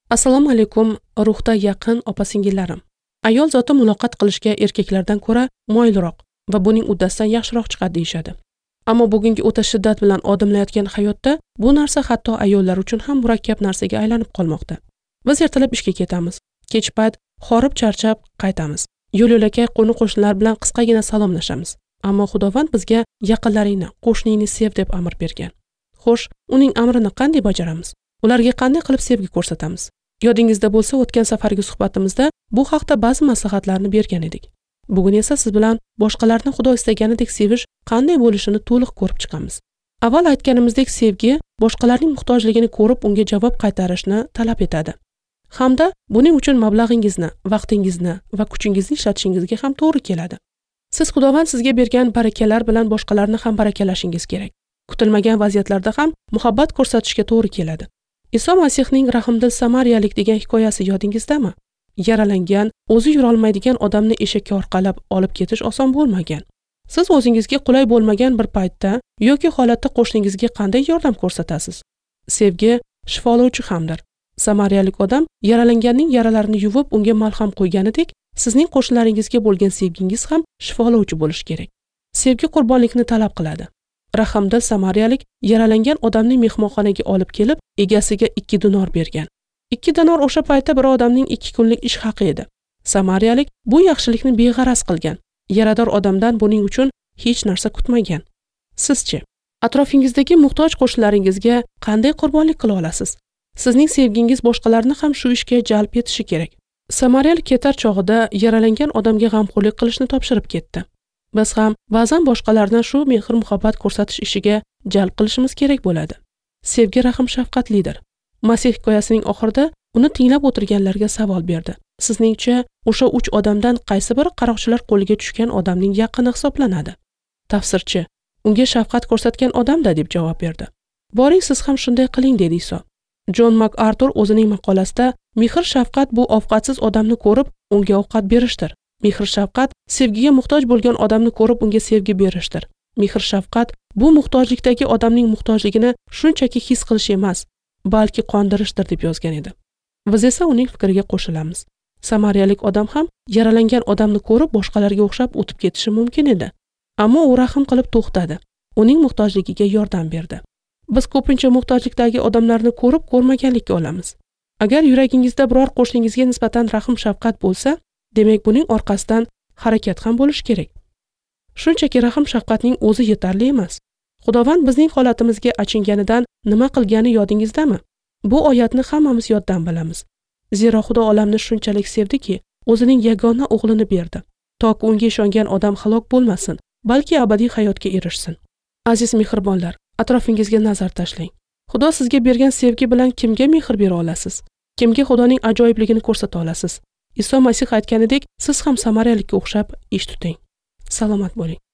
Assalomu alaykum, ruhda yaqin opa-singillarim. Ayol zoti muloqot qilishga erkaklardan ko'ra moyilroq va buning uddasidan yaxshiroq chiqadi deyshadi. Ammo bugungi o'ta shiddat bilan odimlayotgan hayotda bu narsa hatto ayollar uchun ham murakkab narsaga aylanib qolmoqda. Biz ertalab ishga ketamiz. Kech payt horib charchab qaytamiz. Yo'l-yo'lakay qo'ni-qo'shnilar bilan qisqagina salomlashamiz. Ammo Xudovand bizga yaqinlaringni, qo'shningni sev deb amr bergan. Xo'sh, uning amrini qanday bajaramiz? Ularga qanday qilib sevgi ko'rsatamiz? Yodingizda bo'lsa, o'tgan safargi suhbatimizda bu haqda ba'zi maslahatlarni bergan edik. Bugun esa siz bilan boshqalarni Xudo istaganidek sevish qanday bo'lishini to'liq ko'rib chiqamiz. Avval aytganimizdek, sevgi boshqalarning muhtojligini ko'rib unga javob qaytarishni talab etadi. Hamda buning uchun mablag'ingizni, vaqtingizni va kuchingizni ishlatishingizga ham to'g'ri keladi. Siz Xudovand sizga bergan barakalar bilan boshqalarni ham barakalashingiz kerak. Kutilmagan vaziyatlarda ham muhabbat ko'rsatishga to'g'ri keladi. Iso Masihning rahmdil samariyalik degan hikoyasi yodingizdami? Yaralangan, o'zi yura olmaydigan odamni eshakka orqalab olib ketish oson bo'lmagan. Siz o'zingizga qulay bo'lmagan bir paytda yoki holatda qo'shningizga qanday yordam ko'rsatasiz? Sevgi shifolovchi hamdir. Samariyalik odam yaralanganning yaralarini yuvib unga malham qo'yganidek, sizning qo'shnilaringizga bo'lgan sevgingiz ham shifolovchi bo'lishi kerak. Sevgi qurbonlikni talab qiladi. Rahmdil samariyalik yaralangan odamni mehmonxonaga olib kelib, egasiga 2 dinor bergan. 2 dinor o'sha paytda bir odamning 2 kunlik ish haqi edi. Samariyalik bu yaxshilikni beg'araz qilgan. Yarador odamdan buning uchun hech narsa kutmagan. Sizchi, atrofingizdagi muhtoj qo'shnilaringizga qanday qurbonlik qila olasiz? Sizning sevgingiz boshqalarni ham shu ishga jalb etishi kerak. Samariyalik ketar chog'ida yaralangan odamga g'amxo'rlik qilishni topshirib ketdi. Biz ham ba'zan boshqalarni shu mehr-muhabbat ko'rsatish ishiga jalb qilishimiz kerak bo'ladi. Sevgi rahm shafqatlidir. Masih hikoyasining oxirida uni tinglab o'tirganlarga savol berdi. Sizningcha, o'sha 3 odamdan qaysi biri qaroqchilar qo'liga tushgan odamning yaqini hisoblanadi? Tafsirchi: unga shafqat ko'rsatgan odam-da deb javob berdi. Boring siz ham shunday qiling dedi Iso. Jon MakArtur o'zining maqolasida mehr-shafqat bu ovqatsiz odamni ko'rib unga ovqat berishdir. Mehr-shafqat sevgiga muhtoj bo'lgan odamni ko'rib unga sevgi berishdir. Mehr-shafqat bu muhtojlikdagi odamning muhtojligini shunchaki his qilish emas, balki qondirishdir deb yozgan edi. Biz esa uning fikriga qo'shilamiz. Samariyalik odam ham yaralangan odamni ko'rib boshqalarga o'xshab o'tib ketishi mumkin edi. Ammo u rahm qilib to'xtadi. Uning muhtojligiga yordam berdi. Biz ko'pincha muhtojlikdagi odamlarni ko'rib ko'rmaganlikka olamiz. Agar yuragingizda biror qo'shningizga nisbatan rahm-shafqat bo'lsa, demak buning orqasidan harakat ham bo'lishi kerak. Shunchaki rahm-shafqatning o'zi yetarli emas. Xudovand bizning holatimizga achinganidan nima qilgani yodingizdami? Bu oyatni hammamiz yoddan bilamiz. Zero Xudo olamni shunchalik sevdiki, o'zining yagona o'g'lini berdi, toki unga ishongan odam halok bo'lmasin, balki abadiy hayotga erishsin. Aziz mehribonlar, atrofingizga nazar tashlang. Xudo sizga bergan sevgi bilan kimga mehr bera olasiz? Kimga Xudoning ajoyibligini ko'rsata olasiz? Iso Masih aytganidek, siz ham samariyalikka o'xshab ish tuting. Salomat bo'ling.